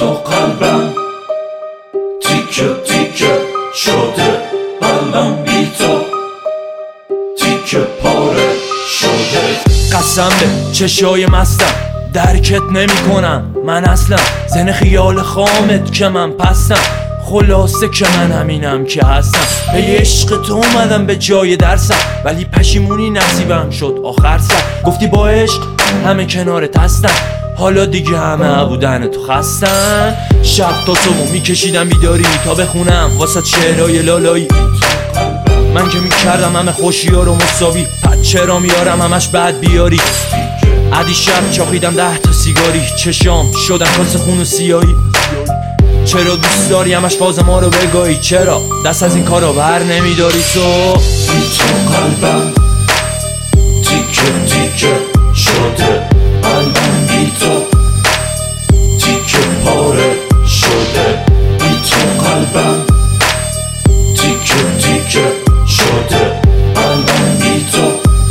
تو قلبم تیکه تیکه شده، قلبم بی تو تیکه پاره شده. قسم به چشای مستم درکت نمی کنم من اصلا، زن خیال خامت که من پستم، خلاصه که من همینم که هستم. به عشق تو اومدم به جای درسم، ولی پشیمونی نصیبم شد آخر سر. گفتی با عشق همه کنارت هستن، حالا دیگه همه بودن تو خستن. شب تا صبح میکشیدم بیداری تا بخونم واسه شعرهای لالایی، من که میکردم همه خوشی‌ها رو مساوی، پد چرا میارم همش بد بیاری. عدی شب چاخیدم 10 تا سیگاری، چشام شدن کاسه خون و سیایی. چرا دوست داری همش فاز ما رو بگایی، چرا دست از این کارا بر نمیداری تو؟ بی تو قلبم تیکه تیکه شده، قلبم بی تو تیکه پاره شده. بی تو قلبم تیکه تیکه شده، قلبم بی تو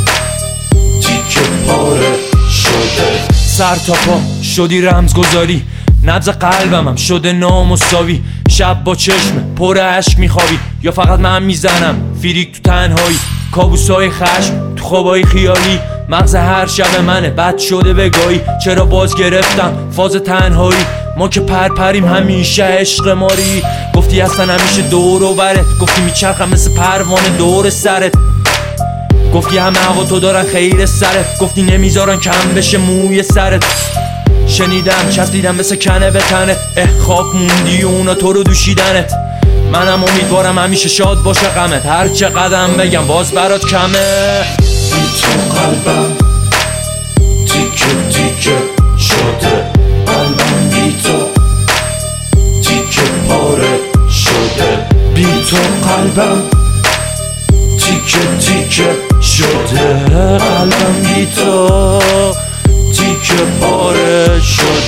تیکه پاره شده. سر تا پا شدی رمزگذاری، نبض قلبم هم شده نامساوی. شب با چشم پر عشق میخوابی یا فقط من میزنم فریک تو تنهایی؟ کابوسای خشم تو خوابای خیالی، مغز هر شب منه بد شده بگاهی. چرا باز گرفتم فاز تنهایی؟ ما که پرپریم همیشه عشق ماری. گفتی اصلا همیشه دور و برت، گفتی میچرخم مثل پروانه دور سرت، گفتی همه هوا تو دارن خیر سرت، گفتی نمیذارن کم بشه موی سرت. شنیدم چسبیدم مثل کنه به تنت، خواب موندی و اونا تو رو دوشیدنت. منم امیدوارم همیشه شاد باشه غمت، هر چه قدم بگم باز برات کمه. بی تو قلبم تیکه تیکه شده، قلبم بی تو تیکه پاره شده. بی تو قلبم تیکه تیکه شده، قلبم بی تو تیکه پاره شده.